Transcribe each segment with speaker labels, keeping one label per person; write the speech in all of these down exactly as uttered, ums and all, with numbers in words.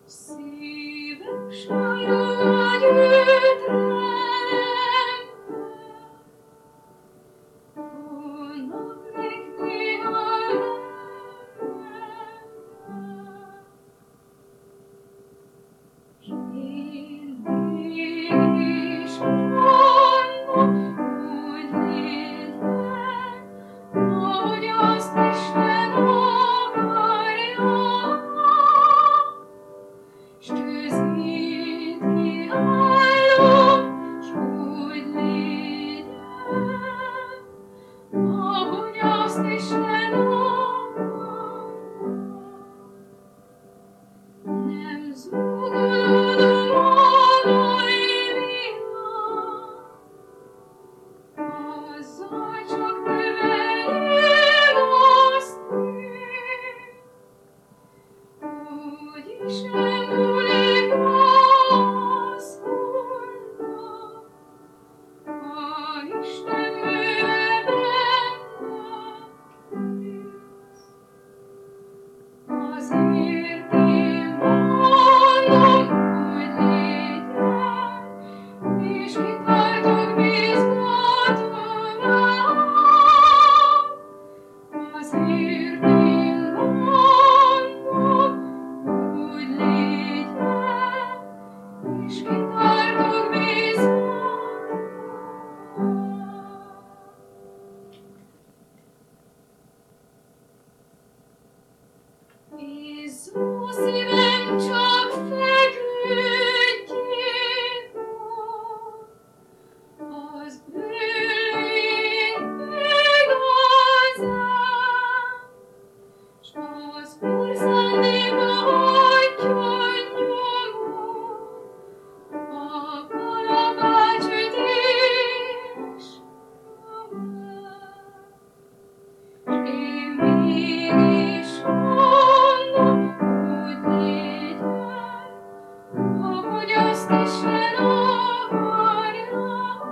Speaker 1: Szívem saját ütrembe, vannak még néha lembe, s én mégis mondom, úgy lélek, ahogy azt Isten akarja. S tűzét kiállom, s úgy légy el, ahogy azt Isten akarja. Nem zúgolódom a mai világ, azzal csak növeljem azt én, hogy Isten múlik az holnap, ha Isten műve bennem hisz. Azért én mondom, hogy légy el, és kitartok bízgatom rám. Azért én mondom, hogy légy el, és kitartok bízgatom rám. Izzó szívem, csak feküdjék ott, az ülőjén igazán, s az Úr szándéka hagyjon nyugodt, a kalapács ütés nyomán. S én mégis mondom, úgy légy el, ahogy azt Isten akarja.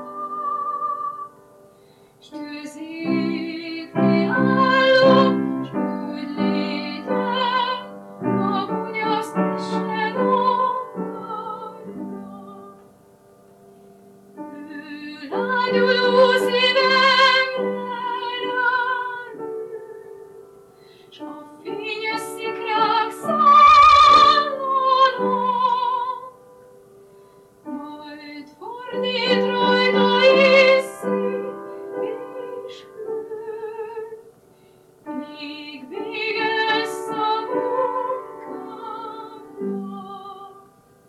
Speaker 1: S tűzét kiállom, s úgy légy el, ahogy azt Isten akarja. Ő lágyuló szívemre ráül, s a fényes szikrák szállanak, majd fordít rajta észig és hőt, míg vége lesz a munkámnak.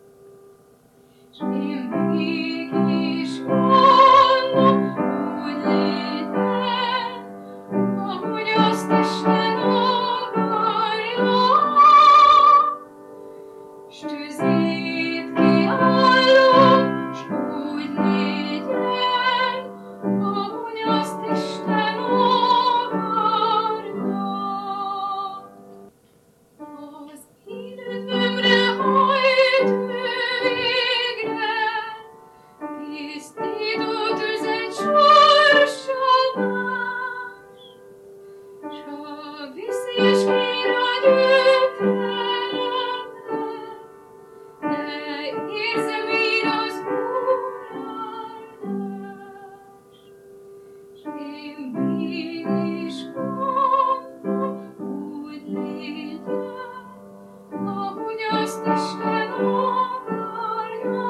Speaker 1: S én mégis mondom, úgy légy el, ahogy azt Isten akarja. S tűzét kiállom, s úgy légy el, ahogy azt Isten akarja. Az én üdvömre hajt végre, tisztító tüzet sorsolás, s ha viszi és kér a gyötremre, de érzem én az Úr áldást. S én mégis mondom, úgy légy el, ahogy azt Isten akarja.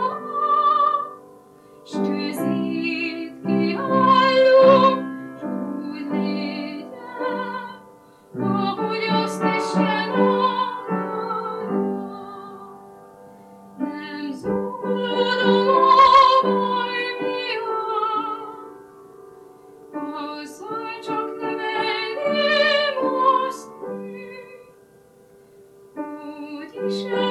Speaker 1: S tűzét kiállom, s úgy légy el, ahogy azt Isten akarja. Nem zúgolódom a mai miatt, azzal csak növelném azt én, hogy Isten